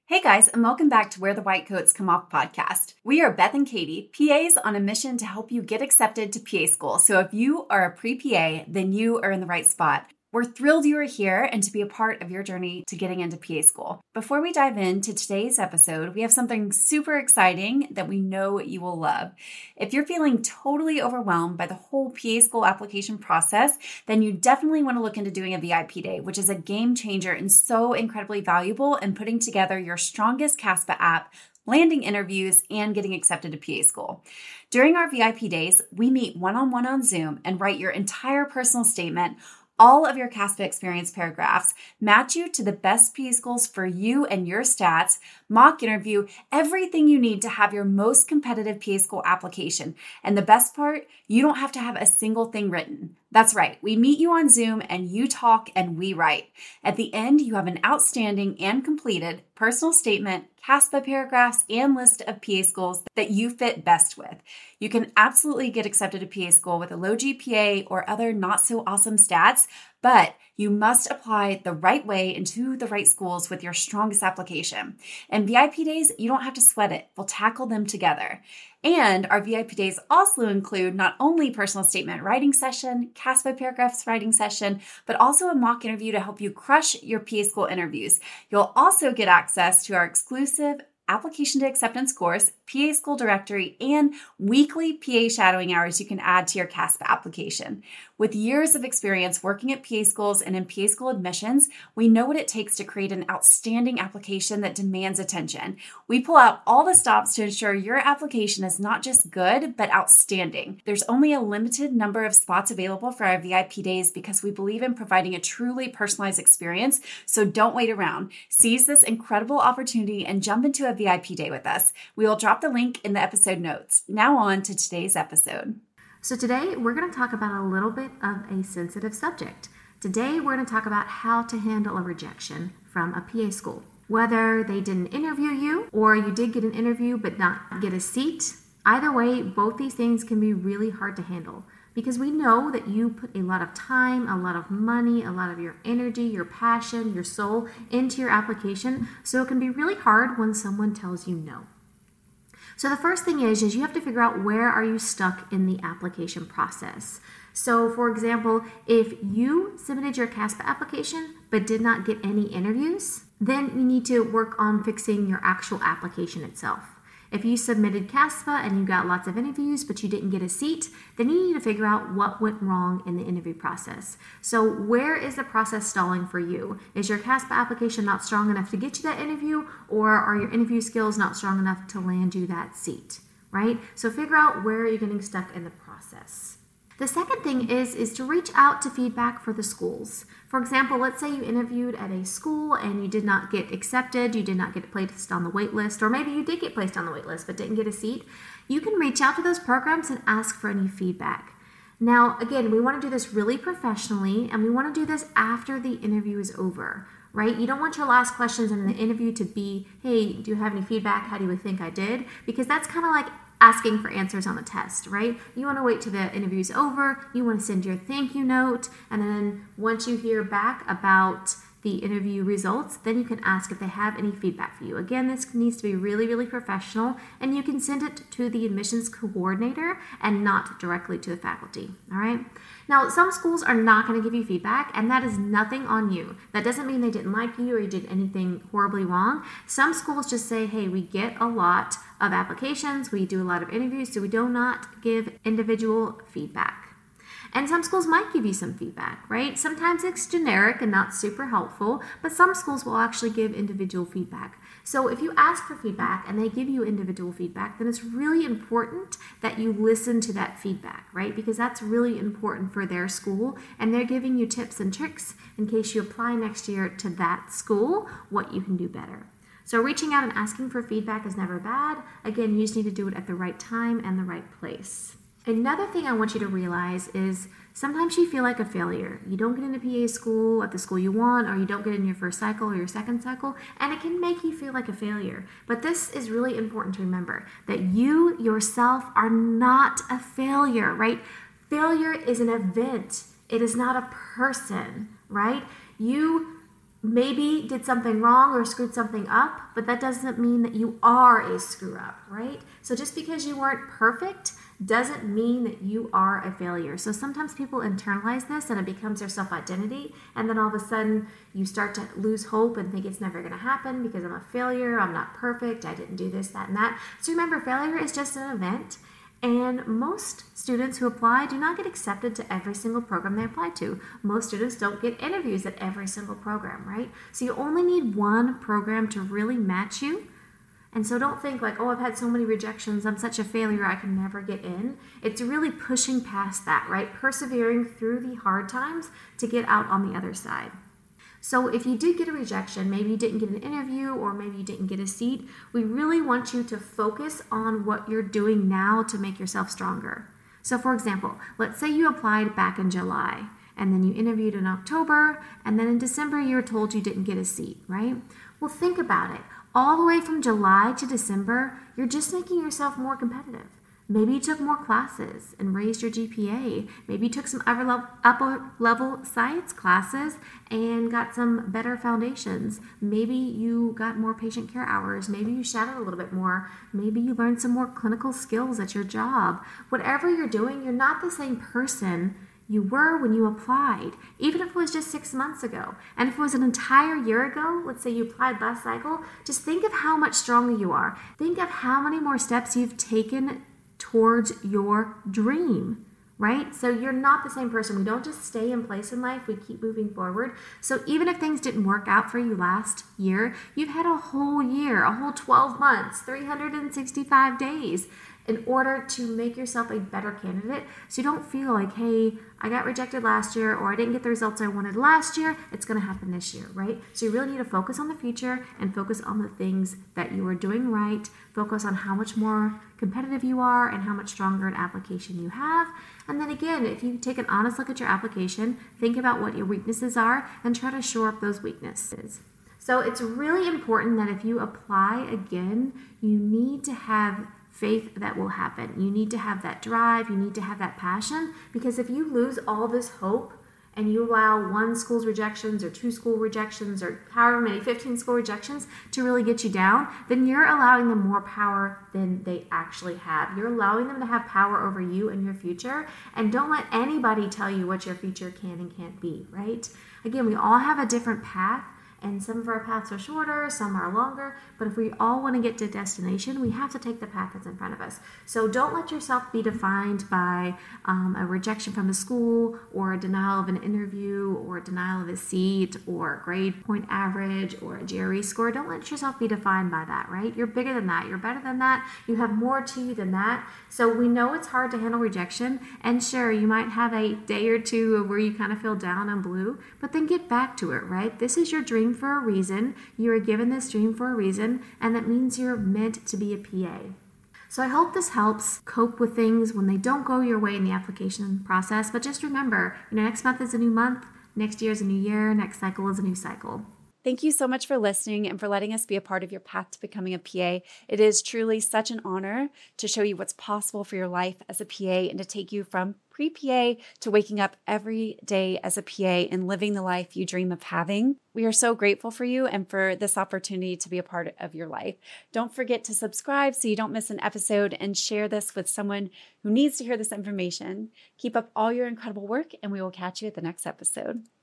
Hey guys, and welcome back to Where the White Coats Come Off podcast. We are Beth and Katie, PAs on a mission to help you get accepted to PA school. So if you are a pre-PA, then you are in the right spot. We're thrilled you are here and to be a part of your journey to getting into PA school. Before we dive into today's episode, we have something super exciting that we know you will love. If you're feeling totally overwhelmed by the whole PA school application process, then you definitely want to look into doing a VIP day, which is a game changer and so incredibly valuable in putting together your strongest CASPA app, landing interviews, and getting accepted to PA school. During our VIP days, we meet one-on-one on Zoom and write your entire personal statement, all of your CASPA experience paragraphs, match you to the best PA schools for you and your stats, mock interview, everything you need to have your most competitive PA school application. And the best part, you don't have to have a single thing written. That's right. We meet you on Zoom and you talk and we write. At the end, you have an outstanding and completed personal statement, CASPA paragraphs, and list of PA schools that you fit best with. You can absolutely get accepted to PA school with a low GPA or other not so awesome stats, but you must apply the right way into the right schools with your strongest application. And VIP days, you don't have to sweat it. We'll tackle them together. And our VIP days also include not only personal statement writing session, CASPA paragraphs writing session, but also a mock interview to help you crush your PA school interviews. You'll also get access to our exclusive application to acceptance course, PA school directory, and weekly PA shadowing hours you can add to your CASPA application. With years of experience working at PA schools and in PA school admissions, we know what it takes to create an outstanding application that demands attention. We pull out all the stops to ensure your application is not just good, but outstanding. There's only a limited number of spots available for our VIP days because we believe in providing a truly personalized experience, so don't wait around. Seize this incredible opportunity and jump into a VIP day with us. We will drop the link in the episode notes. Now on to today's episode. So today we're going to talk about a little bit of a sensitive subject. Today we're going to talk about how to handle a rejection from a PA school. Whether they didn't interview you or you did get an interview but not get a seat, either way, both these things can be really hard to handle because we know that you put a lot of time, a lot of money, a lot of your energy, your passion, your soul into your application, so it can be really hard when someone tells you no. So the first thing is you have to figure out where are you stuck in the application process. So for example, if you submitted your CASPA application but did not get any interviews, then you need to work on fixing your actual application itself. If you submitted CASPA and you got lots of interviews but you didn't get a seat, then you need to figure out what went wrong in the interview process. So where is the process stalling for you? Is your CASPA application not strong enough to get you that interview, or are your interview skills not strong enough to land you that seat, right? So figure out where you're getting stuck in the process. The second thing is to reach out to feedback for the schools. For example, let's say you interviewed at a school and you did not get accepted, you did not get placed on the wait list, or maybe you did get placed on the wait list but didn't get a seat. You can reach out to those programs and ask for any feedback. Now, again, we want to do this really professionally, and we want to do this after the interview is over, right? You don't want your last questions in the interview to be, hey, do you have any feedback? How do you think I did? Because that's kind of like asking for answers on the test, right? You want to wait till the interview's over, you want to send your thank you note, and then once you hear back about the interview results, then you can ask if they have any feedback for you. Again, this needs to be really, really professional, and you can send it to the admissions coordinator and not directly to the faculty, all right? Now, some schools are not going to give you feedback, and that is nothing on you. That doesn't mean they didn't like you or you did anything horribly wrong. Some schools just say, hey, we get a lot of applications, we do a lot of interviews, so we do not give individual feedback. And some schools might give you some feedback, right? Sometimes it's generic and not super helpful, but some schools will actually give individual feedback. So if you ask for feedback and they give you individual feedback, then it's really important that you listen to that feedback, right? Because that's really important for their school, and they're giving you tips and tricks in case you apply next year to that school, what you can do better. So reaching out and asking for feedback is never bad. Again, you just need to do it at the right time and the right place. Another thing I want you to realize is sometimes you feel like a failure. You don't get into PA school at the school you want, or you don't get in your first cycle or your second cycle, and it can make you feel like a failure. But this is really important to remember, that you yourself are not a failure, right? Failure is an event. It is not a person, right? You maybe did something wrong or screwed something up, but that doesn't mean that you are a screw up, right? So just because you weren't perfect doesn't mean that you are a failure. So sometimes people internalize this and it becomes their self-identity, and then all of a sudden you start to lose hope and think it's never going to happen because I'm a failure, I'm not perfect, I didn't do this, that, and that. So remember, failure is just an event, and most students who apply do not get accepted to every single program they apply to. Most students don't get interviews at every single program, right? So you only need one program to really match you. And so don't think like, oh, I've had so many rejections, I'm such a failure, I can never get in. It's really pushing past that, right? Persevering through the hard times to get out on the other side. So if you did get a rejection, maybe you didn't get an interview or maybe you didn't get a seat, we really want you to focus on what you're doing now to make yourself stronger. So for example, let's say you applied back in July and then you interviewed in October and then in December you were told you didn't get a seat, right? Well, think about it. All the way from July to December, you're just making yourself more competitive. Maybe you took more classes and raised your GPA. Maybe you took some upper level science classes and got some better foundations. Maybe you got more patient care hours. Maybe you shadowed a little bit more. Maybe you learned some more clinical skills at your job. Whatever you're doing, you're not the same person you were when you applied, even if it was just 6 months ago. And if it was an entire year ago, let's say you applied last cycle, just think of how much stronger you are. Think of how many more steps you've taken towards your dream, right? So you're not the same person. We don't just stay in place in life, we keep moving forward. So even if things didn't work out for you last year, you've had a whole year, a whole 12 months, 365 days in order to make yourself a better candidate. So you don't feel like, hey, I got rejected last year or I didn't get the results I wanted last year, it's going to happen this year, right? So you really need to focus on the future and focus on the things that you are doing right. Focus on how much more competitive you are and how much stronger an application you have. And then again, if you take an honest look at your application, think about what your weaknesses are and try to shore up those weaknesses. So it's really important that if you apply again, you need to have faith that will happen. You need to have that drive, you need to have that passion, because if you lose all this hope and you allow one school's rejections or two school rejections or however many, 15 school rejections to really get you down, then you're allowing them more power than they actually have. You're allowing them to have power over you and your future, and don't let anybody tell you what your future can and can't be, right? Again, we all have a different path, and some of our paths are shorter, some are longer, but if we all want to get to destination, we have to take the path that's in front of us. So don't let yourself be defined by a rejection from a school or a denial of an interview or a denial of a seat or a grade point average or a GRE score. Don't let yourself be defined by that, right? You're bigger than that. You're better than that. You have more to you than that. So we know it's hard to handle rejection, and sure, you might have a day or two where you kind of feel down and blue, but then get back to it, right? This is your dream for a reason. You are given this dream for a reason, and that means you're meant to be a PA. So I hope this helps cope with things when they don't go your way in the application process. But just remember, next month is a new month, next year is a new year, next cycle is a new cycle. Thank you so much for listening and for letting us be a part of your path to becoming a PA. It is truly such an honor to show you what's possible for your life as a PA and to take you from pre-PA to waking up every day as a PA and living the life you dream of having. We are so grateful for you and for this opportunity to be a part of your life. Don't forget to subscribe so you don't miss an episode, and share this with someone who needs to hear this information. Keep up all your incredible work, and we will catch you at the next episode.